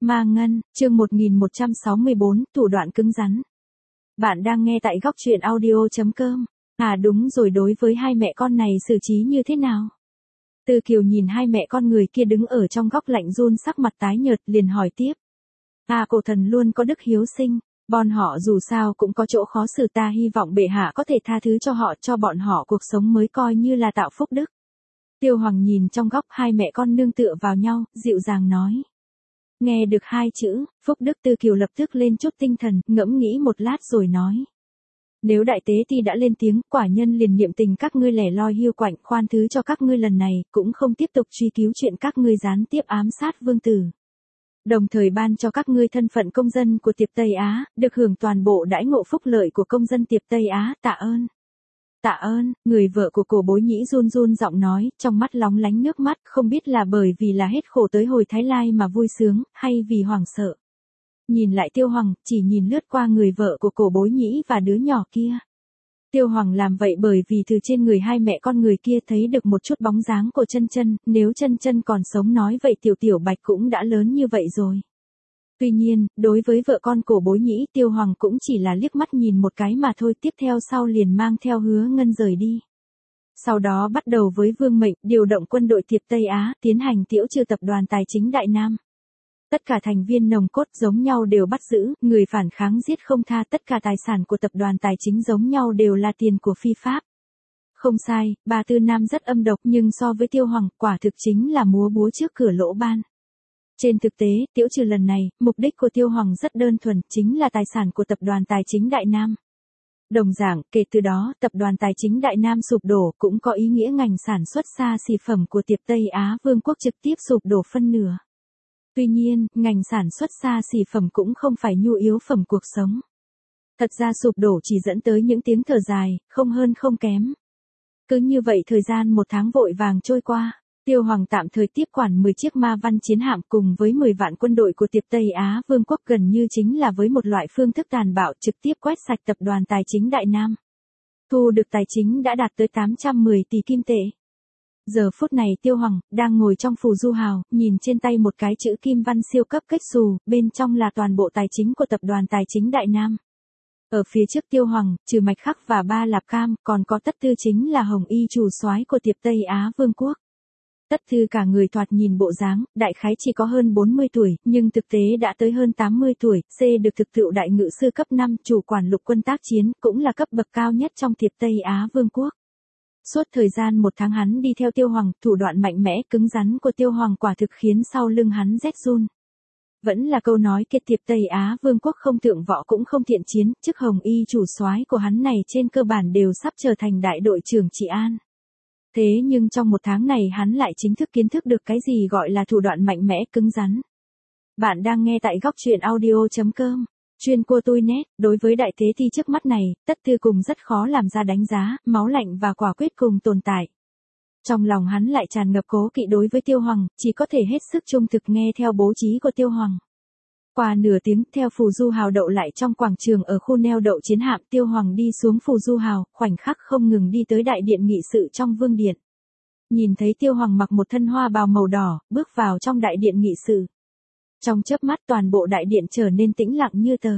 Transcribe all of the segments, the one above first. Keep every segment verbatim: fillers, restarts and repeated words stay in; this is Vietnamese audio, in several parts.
Ma Ngân, chương một nghìn một trăm sáu mươi bốn, thủ đoạn cứng rắn. Bạn đang nghe tại góc truyện audio chấm com. À đúng rồi, đối với hai mẹ con này xử trí như thế nào? Tư Kiều nhìn hai mẹ con người kia đứng ở trong góc lạnh run sắc mặt tái nhợt liền hỏi tiếp. À cổ thần luôn có đức hiếu sinh, bọn họ dù sao cũng có chỗ khó xử, ta hy vọng bệ hạ có thể tha thứ cho họ, cho bọn họ cuộc sống mới coi như là tạo phúc đức. Tiêu Hoàng nhìn trong góc hai mẹ con nương tựa vào nhau, dịu dàng nói. Nghe được hai chữ, phúc đức, Tư Kiều lập tức lên chút tinh thần, ngẫm nghĩ một lát rồi nói. Nếu đại tế ti đã lên tiếng, quả nhân liền niệm tình các ngươi lẻ loi hiu quạnh, khoan thứ cho các ngươi lần này, cũng không tiếp tục truy cứu chuyện các ngươi gián tiếp ám sát vương tử. Đồng thời ban cho các ngươi thân phận công dân của Tiệp Tây Á, được hưởng toàn bộ đãi ngộ phúc lợi của công dân Tiệp Tây Á, tạ ơn. Tạ ơn, người vợ của Cổ Bối Nhĩ run run giọng nói, trong mắt lóng lánh nước mắt, không biết là bởi vì là hết khổ tới hồi Thái Lai mà vui sướng, hay vì hoảng sợ. Nhìn lại Tiêu Hoàng, chỉ nhìn lướt qua người vợ của Cổ Bối Nhĩ và đứa nhỏ kia. Tiêu Hoàng làm vậy bởi vì từ trên người hai mẹ con người kia thấy được một chút bóng dáng của Chân Chân, nếu Chân Chân còn sống nói vậy Tiểu Tiểu Bạch cũng đã lớn như vậy rồi. Tuy nhiên, đối với vợ con Cổ Bối Nhĩ, Tiêu Hoàng cũng chỉ là liếc mắt nhìn một cái mà thôi, tiếp theo sau liền mang theo Hứa Ngân rời đi. Sau đó bắt đầu với vương mệnh, điều động quân đội Tiệp Tây Á, tiến hành tiễu trừ tập đoàn tài chính Đại Nam. Tất cả thành viên nòng cốt giống nhau đều bắt giữ, người phản kháng giết không tha, tất cả tài sản của tập đoàn tài chính giống nhau đều là tiền của phi pháp. Không sai, Ba Tư Nam rất âm độc nhưng so với Tiêu Hoàng, quả thực chính là múa búa trước cửa lỗ ban. Trên thực tế, tiễu trừ lần này, mục đích của Tiêu Hoàng rất đơn thuần, chính là tài sản của tập đoàn tài chính Đại Nam. Đồng dạng, kể từ đó, tập đoàn tài chính Đại Nam sụp đổ cũng có ý nghĩa ngành sản xuất xa xỉ phẩm của Tiệp Tây Á Vương quốc trực tiếp sụp đổ phân nửa. Tuy nhiên, ngành sản xuất xa xỉ phẩm cũng không phải nhu yếu phẩm cuộc sống. Thật ra sụp đổ chỉ dẫn tới những tiếng thở dài, không hơn không kém. Cứ như vậy thời gian một tháng vội vàng trôi qua. Tiêu Hoàng tạm thời tiếp quản mười chiếc ma văn chiến hạm cùng với mười vạn quân đội của Tiệp Tây Á Vương quốc, gần như chính là với một loại phương thức tàn bạo trực tiếp quét sạch tập đoàn tài chính Đại Nam. Thu được tài chính đã đạt tới tám trăm mười tỷ kim tệ. Giờ phút này Tiêu Hoàng đang ngồi trong phù du hào, nhìn trên tay một cái chữ kim văn siêu cấp cách xù, bên trong là toàn bộ tài chính của tập đoàn tài chính Đại Nam. Ở phía trước Tiêu Hoàng, trừ Mạch Khắc và Ba Lạp Cam, còn có Tất Tư chính là Hồng Y chủ soái của Tiệp Tây Á Vương quốc. Tất Thư cả người thoạt nhìn bộ dáng, đại khái chỉ có hơn bốn mươi tuổi, nhưng thực tế đã tới hơn tám mươi tuổi, C được thực tựu đại ngự sư cấp năm, chủ quản lục quân tác chiến, cũng là cấp bậc cao nhất trong Tiệp Tây Á Vương quốc. Suốt thời gian một tháng hắn đi theo Tiêu Hoàng, thủ đoạn mạnh mẽ cứng rắn của Tiêu Hoàng quả thực khiến sau lưng hắn rét run. Vẫn là câu nói kia, Tiệp Tây Á Vương quốc không thượng võ cũng không thiện chiến, chức Hồng Y chủ soái của hắn này trên cơ bản đều sắp trở thành đại đội trưởng trị an. Thế nhưng trong một tháng này hắn lại chính thức kiến thức được cái gì gọi là thủ đoạn mạnh mẽ cứng rắn. Bạn đang nghe tại góc truyện audio chấm com. Chuyên cô tôi nét, đối với đại tế thi trước mắt này, Tất Tư cùng rất khó làm ra đánh giá, máu lạnh và quả quyết cùng tồn tại. Trong lòng hắn lại tràn ngập cố kỵ đối với Tiêu Hoàng, chỉ có thể hết sức trung thực nghe theo bố trí của Tiêu Hoàng. Qua nửa tiếng, theo phù du hào đậu lại trong quảng trường ở khu neo đậu chiến hạm, Tiêu Hoàng đi xuống phù du hào, khoảnh khắc không ngừng đi tới đại điện nghị sự trong vương điện. Nhìn thấy Tiêu Hoàng mặc một thân hoa bào màu đỏ, bước vào trong đại điện nghị sự. Trong chớp mắt toàn bộ đại điện trở nên tĩnh lặng như tờ.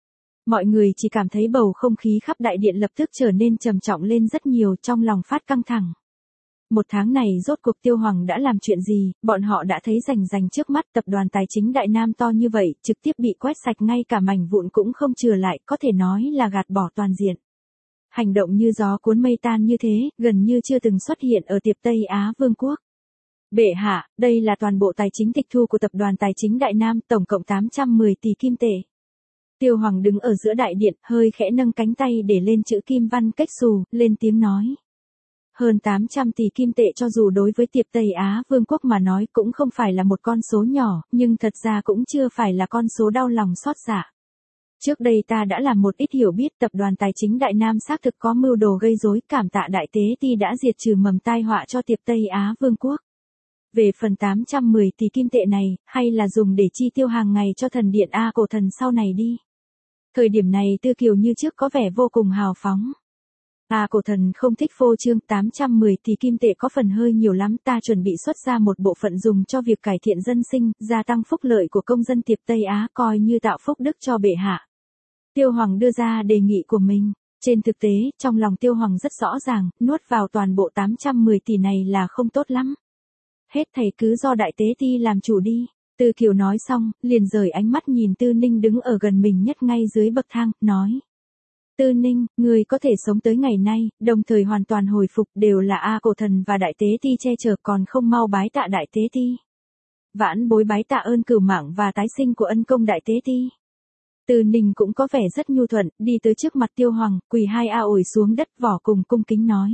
Mọi người chỉ cảm thấy bầu không khí khắp đại điện lập tức trở nên trầm trọng lên rất nhiều, trong lòng phát căng thẳng. Một tháng này rốt cuộc Tiêu Hoàng đã làm chuyện gì, bọn họ đã thấy rành rành trước mắt, tập đoàn tài chính Đại Nam to như vậy, trực tiếp bị quét sạch ngay cả mảnh vụn cũng không chừa lại, có thể nói là gạt bỏ toàn diện. Hành động như gió cuốn mây tan như thế, gần như chưa từng xuất hiện ở Tiệp Tây Á Vương quốc. Bệ hạ, đây là toàn bộ tài chính tịch thu của tập đoàn tài chính Đại Nam, tổng cộng tám trăm mười tỷ kim tệ. Tiêu Hoàng đứng ở giữa đại điện, hơi khẽ nâng cánh tay để lên chữ kim văn cách xù, lên tiếng nói. Hơn tám trăm tỷ kim tệ cho dù đối với Tiệp Tây Á Vương quốc mà nói cũng không phải là một con số nhỏ, nhưng thật ra cũng chưa phải là con số đau lòng xót dạ. Trước đây ta đã làm một ít hiểu biết, tập đoàn tài chính Đại Nam xác thực có mưu đồ gây rối, cảm tạ đại tế ti đã diệt trừ mầm tai họa cho Tiệp Tây Á Vương quốc. Về phần tám trăm mười tỷ kim tệ này, hay là dùng để chi tiêu hàng ngày cho thần điện A cổ thần sau này đi. Thời điểm này Tư Kiều như trước có vẻ vô cùng hào phóng. À cổ thần không thích phô trương, tám trăm mười tỷ kim tệ có phần hơi nhiều lắm, ta chuẩn bị xuất ra một bộ phận dùng cho việc cải thiện dân sinh, gia tăng phúc lợi của công dân Tiệp Tây Á, coi như tạo phúc đức cho bệ hạ. Tiêu Hoàng đưa ra đề nghị của mình. Trên thực tế, trong lòng Tiêu Hoàng rất rõ ràng, nuốt vào toàn bộ tám trăm mười tỷ này là không tốt lắm. Hết thảy cứ do Đại Tế Ti làm chủ đi. Tư Kiều nói xong, liền rời ánh mắt nhìn Tư Ninh đứng ở gần mình nhất ngay dưới bậc thang, nói. Tư Ninh, người có thể sống tới ngày nay, đồng thời hoàn toàn hồi phục đều là A cổ thần và Đại Tế Ti che chở, còn không mau bái tạ Đại Tế Ti. Vãn bối bái tạ ơn cửu mạng và tái sinh của ân công Đại Tế Ti. Tư Ninh cũng có vẻ rất nhu thuận, đi tới trước mặt Tiêu Hoàng, quỳ hai a ổi xuống đất vỏ cùng cung kính nói.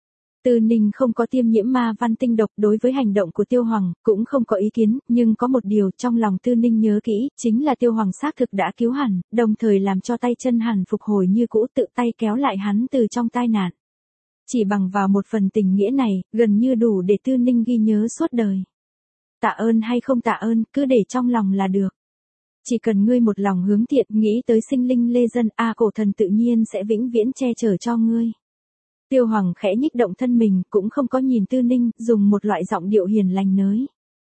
Tư Ninh không có tiêm nhiễm ma văn tinh độc, đối với hành động của Tiêu Hoàng, cũng không có ý kiến, nhưng có một điều trong lòng Tư Ninh nhớ kỹ, chính là Tiêu Hoàng xác thực đã cứu hẳn, đồng thời làm cho tay chân hẳn phục hồi như cũ, tự tay kéo lại hắn từ trong tai nạn. Chỉ bằng vào một phần tình nghĩa này, gần như đủ để Tư Ninh ghi nhớ suốt đời. Tạ ơn hay không tạ ơn, cứ để trong lòng là được. Chỉ cần ngươi một lòng hướng thiện, nghĩ tới sinh linh lê dân, A cổ thần tự nhiên sẽ vĩnh viễn che chở cho ngươi. Tiêu Hoàng khẽ nhích động thân mình, cũng không có nhìn Tư Ninh, dùng một loại giọng điệu hiền lành nới.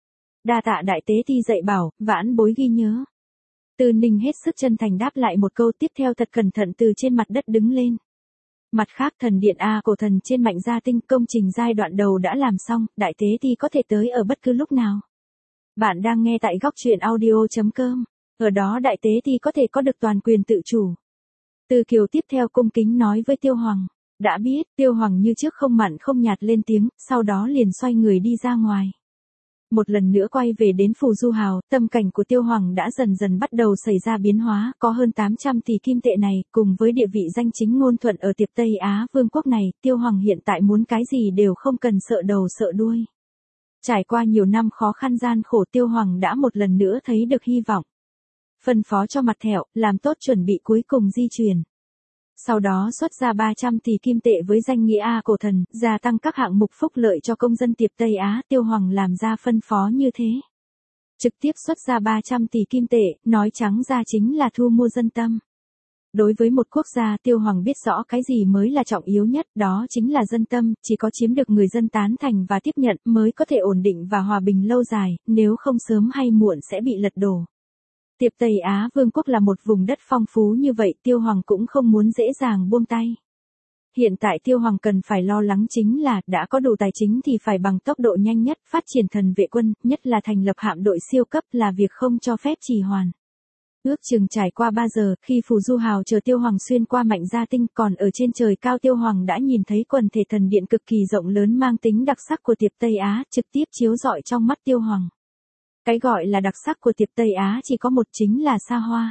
Đa tạ Đại Tế Ti dạy bảo, vãn bối ghi nhớ. Tư Ninh hết sức chân thành đáp lại một câu, tiếp theo thật cẩn thận từ trên mặt đất đứng lên. Mặt khác, thần điện A cổ thần trên Mạnh Gia Tinh, công trình giai đoạn đầu đã làm xong, Đại Tế Ti có thể tới ở bất cứ lúc nào. Bạn đang nghe tại góc truyện audio chấm com. Ở đó Đại Tế Ti có thể có được toàn quyền tự chủ. Từ Kiều tiếp theo cung kính nói với Tiêu Hoàng. Đã biết, Tiêu Hoàng như trước không mặn không nhạt lên tiếng, sau đó liền xoay người đi ra ngoài. Một lần nữa quay về đến Phù Du Hào, tâm cảnh của Tiêu Hoàng đã dần dần bắt đầu xảy ra biến hóa, có hơn tám trăm tỷ kim tệ này, cùng với địa vị danh chính ngôn thuận ở Tiệp Tây Á Vương quốc này, Tiêu Hoàng hiện tại muốn cái gì đều không cần sợ đầu sợ đuôi. Trải qua nhiều năm khó khăn gian khổ, Tiêu Hoàng đã một lần nữa thấy được hy vọng. Phân phó cho Mặt Thẹo, làm tốt chuẩn bị cuối cùng di chuyển. Sau đó xuất ra ba trăm tỷ kim tệ với danh nghĩa A cổ thần, gia tăng các hạng mục phúc lợi cho công dân Tiệp Tây Á, Tiêu Hoàng làm ra phân phó như thế. Trực tiếp xuất ra ba trăm tỷ kim tệ, nói trắng ra chính là thu mua dân tâm. Đối với một quốc gia, Tiêu Hoàng biết rõ cái gì mới là trọng yếu nhất, đó chính là dân tâm, chỉ có chiếm được người dân tán thành và tiếp nhận mới có thể ổn định và hòa bình lâu dài, nếu không sớm hay muộn sẽ bị lật đổ. Tiệp Tây Á Vương quốc là một vùng đất phong phú như vậy, Tiêu Hoàng cũng không muốn dễ dàng buông tay. Hiện tại Tiêu Hoàng cần phải lo lắng chính là, đã có đủ tài chính thì phải bằng tốc độ nhanh nhất phát triển thần vệ quân, nhất là thành lập hạm đội siêu cấp là việc không cho phép trì hoãn. Ước chừng trải qua ba giờ, khi Phù Du Hào chờ Tiêu Hoàng xuyên qua Mạnh Gia Tinh, còn ở trên trời cao Tiêu Hoàng đã nhìn thấy quần thể thần điện cực kỳ rộng lớn mang tính đặc sắc của Tiệp Tây Á, trực tiếp chiếu rọi trong mắt Tiêu Hoàng. Cái gọi là đặc sắc của Tiệp Tây Á chỉ có một, chính là xa hoa.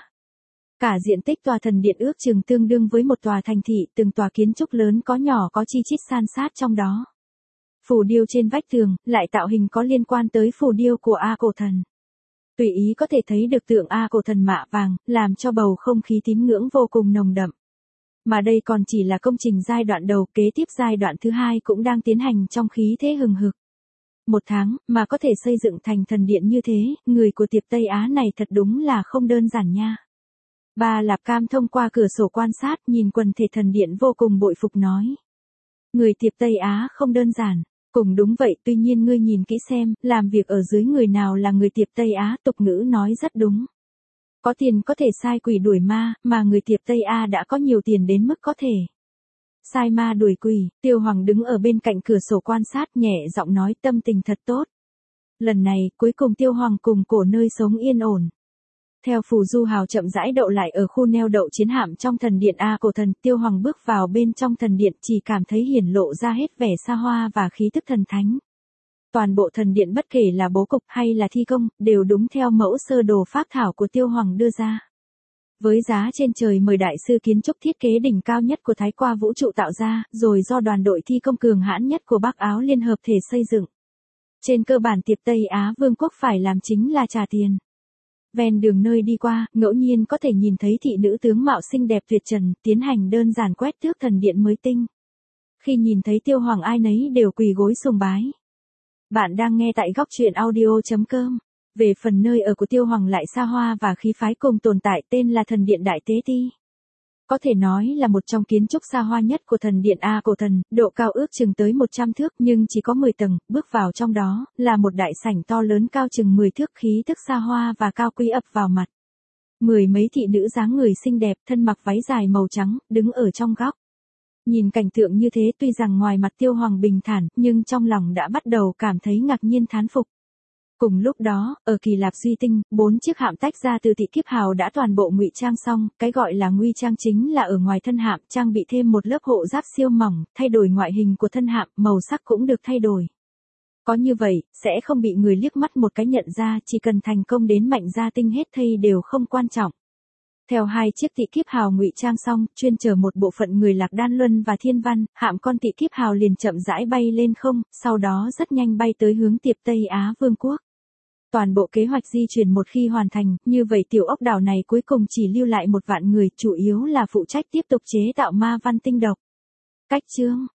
Cả diện tích tòa thần điện ước chừng tương đương với một tòa thành thị, từng tòa kiến trúc lớn có nhỏ có chi chít san sát trong đó. Phù điêu trên vách tường, lại tạo hình có liên quan tới phù điêu của A cổ thần. Tùy ý có thể thấy được tượng A cổ thần mạ vàng, làm cho bầu không khí tín ngưỡng vô cùng nồng đậm. Mà đây còn chỉ là công trình giai đoạn đầu, kế tiếp giai đoạn thứ hai cũng đang tiến hành trong khí thế hừng hực. Một tháng, mà có thể xây dựng thành thần điện như thế, người của Tiệp Tây Á này thật đúng là không đơn giản nha. Bà Lạp Cam thông qua cửa sổ quan sát, nhìn quần thể thần điện vô cùng bội phục nói. Người Tiệp Tây Á không đơn giản. Cùng đúng vậy, tuy nhiên ngươi nhìn kỹ xem, làm việc ở dưới người nào là người Tiệp Tây Á, tục ngữ nói rất đúng. Có tiền có thể sai quỷ đuổi ma, mà người Tiệp Tây Á đã có nhiều tiền đến mức có thể sai ma đuổi quỷ. Tiêu Hoàng đứng ở bên cạnh cửa sổ quan sát, nhẹ giọng nói, tâm tình thật tốt. Lần này, cuối cùng Tiêu Hoàng cùng cổ nơi sống yên ổn. Theo Phù Du Hào chậm rãi đậu lại ở khu neo đậu chiến hạm trong thần điện A cổ thần, Tiêu Hoàng bước vào bên trong thần điện, chỉ cảm thấy hiển lộ ra hết vẻ xa hoa và khí tức thần thánh. Toàn bộ thần điện bất kể là bố cục hay là thi công, đều đúng theo mẫu sơ đồ phác thảo của Tiêu Hoàng đưa ra. Với giá trên trời mời đại sư kiến trúc thiết kế đỉnh cao nhất của Thái Qua Vũ trụ tạo ra, rồi do đoàn đội thi công cường hãn nhất của Bắc Áo Liên hợp thể xây dựng. Trên cơ bản Tiệp Tây Á Vương quốc phải làm chính là trả tiền. Ven đường nơi đi qua, ngẫu nhiên có thể nhìn thấy thị nữ tướng mạo xinh đẹp tuyệt trần, tiến hành đơn giản quét tước thần điện mới tinh. Khi nhìn thấy Tiêu Hoàng ai nấy đều quỳ gối sùng bái. Bạn đang nghe tại góc truyện audio chấm com. Về phần nơi ở của Tiêu Hoàng lại xa hoa và khí phái cùng tồn tại, tên là thần điện Đại Tế Ti. Có thể nói là một trong kiến trúc xa hoa nhất của thần điện A Cổ Thần, độ cao ước chừng tới một trăm thước nhưng chỉ có mười tầng, bước vào trong đó, là một đại sảnh to lớn cao chừng mười thước khí thức xa hoa và cao quý ập vào mặt. Mười mấy thị nữ dáng người xinh đẹp, thân mặc váy dài màu trắng, đứng ở trong góc. Nhìn cảnh tượng như thế tuy rằng ngoài mặt Tiêu Hoàng bình thản, nhưng trong lòng đã bắt đầu cảm thấy ngạc nhiên thán phục. Cùng lúc đó, ở Kỳ Lạp Duy Tinh, bốn chiếc hạm tách ra từ thị kiếp hào đã toàn bộ ngụy trang xong, cái gọi là nguy trang chính là ở ngoài thân hạm trang bị thêm một lớp hộ giáp siêu mỏng, thay đổi ngoại hình của thân hạm, màu sắc cũng được thay đổi. Có như vậy, sẽ không bị người liếc mắt một cái nhận ra, chỉ cần thành công đến Mạnh Gia Tinh hết thây đều không quan trọng. Theo hai chiếc thị kiếp hào ngụy trang xong, chuyên chở một bộ phận người Lạc Đan Luân và Thiên Văn, hạm con thị kiếp hào liền chậm rãi bay lên không, sau đó rất nhanh bay tới hướng Tiệp Tây Á Vương quốc. Toàn bộ kế hoạch di chuyển một khi hoàn thành, như vậy tiểu ốc đảo này cuối cùng chỉ lưu lại một vạn người, chủ yếu là phụ trách tiếp tục chế tạo ma văn tinh độc. Cách chương